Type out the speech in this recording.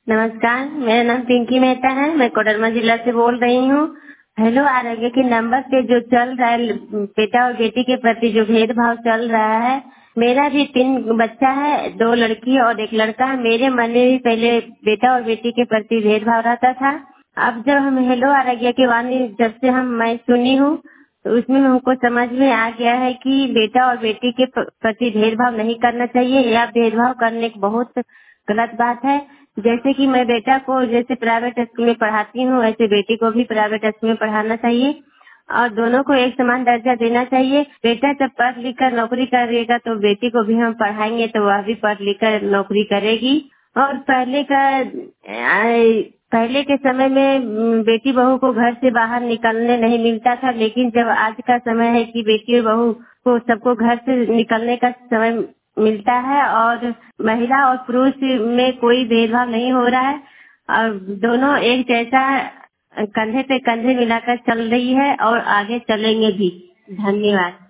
नमस्कार, मेरा नाम पिंकी मेहता है। मैं कोडरमा जिला से बोल रही हूँ। हेलो आरोग्य के नंबर पे जो चल रहा है, बेटा और बेटी के प्रति जो भेदभाव चल रहा है। मेरा भी 3 बच्चा है, 2 लड़की और 1 लड़का है। मेरे मन में भी पहले बेटा और बेटी के प्रति भेदभाव रहता था। अब जब हम हेलो आरोग्य की वाणी जब से मैं सुनी हूँ, तो उसमें हमको समझ में आ गया है कि बेटा और बेटी के प्रति भेदभाव नहीं करना चाहिए, या भेदभाव करने की बहुत गलत बात है। जैसे कि मैं बेटा को जैसे प्राइवेट स्कूल में पढ़ाती हूँ, वैसे बेटी को भी प्राइवेट स्कूल में पढ़ाना चाहिए और दोनों को एक समान दर्जा देना चाहिए। बेटा जब पढ़ लिख कर नौकरी करेगा तो बेटी को भी हम पढ़ाएंगे तो वह भी पढ़ लिख कर नौकरी करेगी। और पहले के समय में बेटी बहू को घर से बाहर निकलने नहीं मिलता था, लेकिन जब आज का समय है कि बेटी और बहू को सबको घर से निकलने का समय मिलता है और महिला और पुरुष में कोई भेदभाव नहीं हो रहा है और दोनों एक जैसा कंधे पे कंधे मिलाकर चल रही है और आगे चलेंगे भी। धन्यवाद।